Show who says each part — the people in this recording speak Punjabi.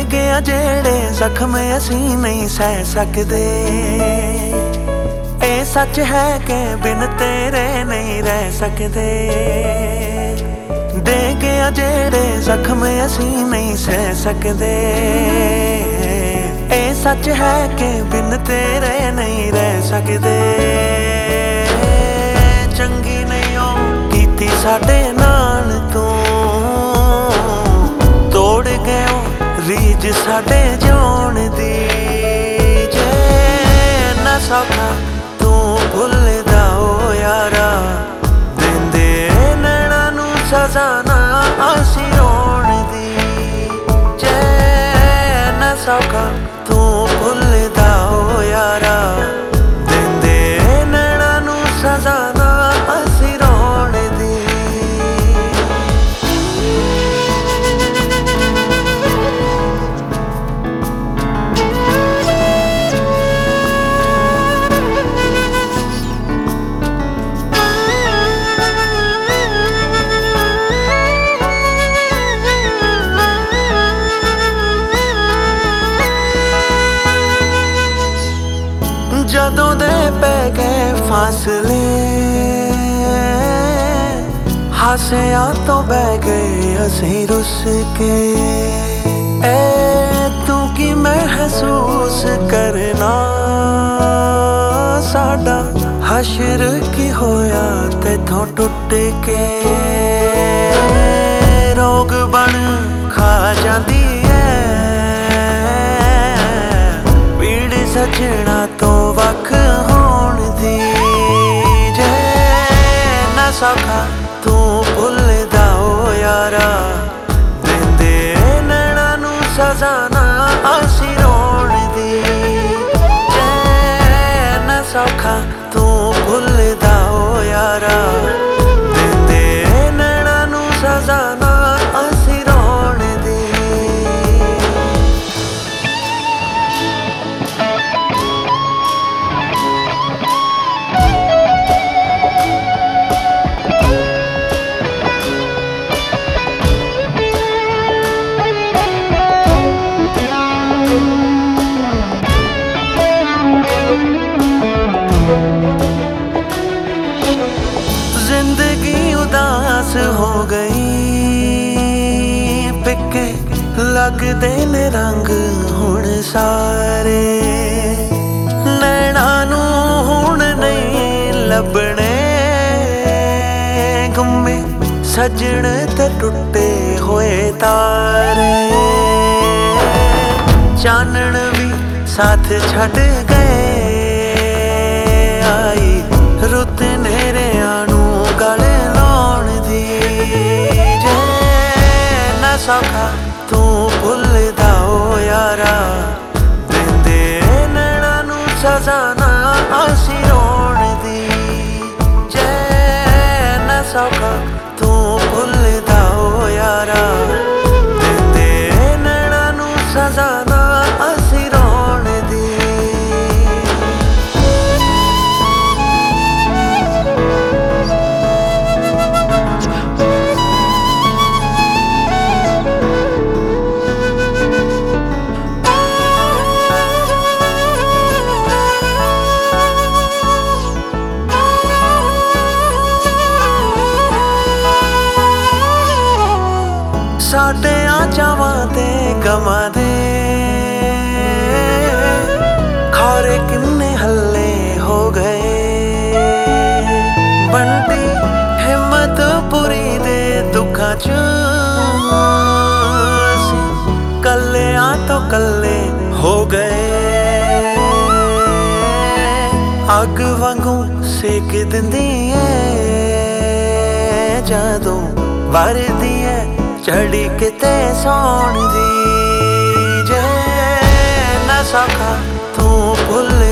Speaker 1: ਗਿਆ ਜਿਹੜੇ ਜ਼ਖਮ ਅਸੀਂ ਨਹੀਂ ਸਹਿ ਸਕਦੇ। ਇਹ ਸੱਚ ਹੈ ਕਿ ਬਿਨ ਤੇਰੇ ਨਹੀਂ ਰਹਿ ਸਕਦੇ। ਦੇ ਗਿਆ ਜਿਹੜੇ ਜ਼ਖਮ ਅਸੀਂ ਨਹੀਂ ਸਹਿ ਸਕਦੇ। ਇਹ ਸੱਚ ਹੈ ਕਿ ਬਿਨ ਤੇਰੇ ਨਹੀਂ ਰਹਿ ਸਕਦੇ। ਚੰਗੀ ਨਹੀਂ ਉਹ ਕੀਤੀ ਸਾਡੇ ਨਾਲ ਤੂੰ, ਤੋੜ ਗਏ ਰੀਝ ਸਾਡੇ ਜਿਉਣ ਦੀ। ਜੇ ਨਾ ਸੌਖਾ ਤੂੰ ਭੁੱਲਦਾ ਓ ਯਾਰਾ, ਦਿੰਦੇ ਨੈਣਾਂ ਨੂੰ ਸਜ਼ਾ ਨਾ ਅਸੀਂ ਰੋਣ ਦੀ। ਜੇ ਨਾ ਸੌਖਾ ਤੂੰ ਭੁੱਲਦਾ ਓ ਯਾਰਾ, ਦਿੰਦੇ ਨੈਣਾਂ ਨੂੰ ਸਜ਼ਾ ਨਾ ਅਸੀਂ ਰੋਣ ਦੀ। ਜਦੋਂ ਦੇ ਪੈ ਗਏ ਫਾਸਲੇ, ਹਾਸਿਆਂ ਤੋਂ ਬਹਿ ਗਏ ਅਸੀਂ ਰੁੱਸ ਕੇ। ਤੂੰ ਕੀ ਮਹਿਸੂਸ ਕਰਨਾ, ਸਾਡਾ ਹਸ਼ਰ ਕੀ ਹੋਇਆ ਤੈਥੋਂ ਟੁੱਟ ਕੇ। ਰੋਗ ਬਣ ਖਾ ਜਾਂਦੀ ਸੱਜਣਾ ਤੋਂ ਵੱਖ ਹੋਣ ਦੀ। ਜੇ ਨਾ ਸੌਖਾ ਤੂੰ ਭੁੱਲਦਾ ਓ ਯਾਰਾ, ਦਿੰਦੇ ਨੈਣਾਂ ਨੂੰ ਸਜ਼ਾ ਨਾ ਅਸੀਂ ਰੋਣ ਦੀ। ਜੇ ਨਾ ਸੌਖਾ ਤੂੰ ਭੁੱਲਦਾ ਓ ਯਾਰਾ, ਦਿੰਦੇ ਨੈਣਾਂ ਨੂੰ ਸਜ਼ਾ ਨਾ ਅਸੀਂ ਰੋਣ ਦੀ। ਜ਼ਿੰਦਗੀ ਉਦਾਸ ਹੋ ਗਈ, ਫਿੱਕੇ ਲੱਗਦੇ ਨੇ ਰੰਗ ਹੁਣ ਸਾਰੇ। ਨੈਣਾਂ ਨੂੰ ਹੁਣ ਨਹੀਂ ਲੱਭਣੇ ਗੁੰਮੇ ਸੱਜਣ ਤੇ ਟੁੱਟੇ ਹੋਏ ਤਾਰੇ। ਚਾਨਣ ਵੀ ਸਾਥ ਛੱਡ ਗਏ, ਆਈ ਰੁੱਤ ਨੇਰਿਆਂ ਨੂੰ ਗਲ ਲਾਉਣ ਦੀ। ਜੇ ਨਾ ਸੌਖਾ ਤੂੰ ਭੁੱਲਦਾ ਓ ਯਾਰਾ, ਦਿੰਦੇ ਨੈਣਾਂ ਨੂੰ ਸਜ਼ਾ ਨਾ ਅਸੀਂ ਰੋਣ ਦੀ। ਜੇ ਨਾ ਸੌਖਾ ਤੂੰ ਭੁੱਲਦਾ ਓ ਯਾਰਾ, ਦਿੰਦੇ ਨੈਣਾਂ ਨੂੰ ਸਜ਼ਾ ਨਾ ਅਸੀਂ ਰੋਣ ਦੀ। ਸਾਡੇ ਚਾਵਾਂ ਤੇ ਗਮਾਂ ਦੇ ਖਾਰੇ ਕਿੰਨੇ ਹੱਲੇ ਹੋ ਗਏ। ਬੰਟੀ ਹਿੰਮਤ ਪੂਰੀ ਦੇ ਦੁੱਖਾਂ ਚ ਅਸੀਂ ਕੱਲਿਆਂ ਤੋਂ ਕੱਲੇ ਹੋ ਗਏ। ਅੱਗ ਵਾਂਗੂ ਸੇਕ ਦਿੰਦੀ ਏ ਜਦੋਂ ਵਰਦੀ ਏ ਚੜੀ ਕਿਤੇ ਸੌਣ ਦੀ। ਜੇ ਨਾ ਸੌਖਾ ਤੂੰ ਭੁੱਲ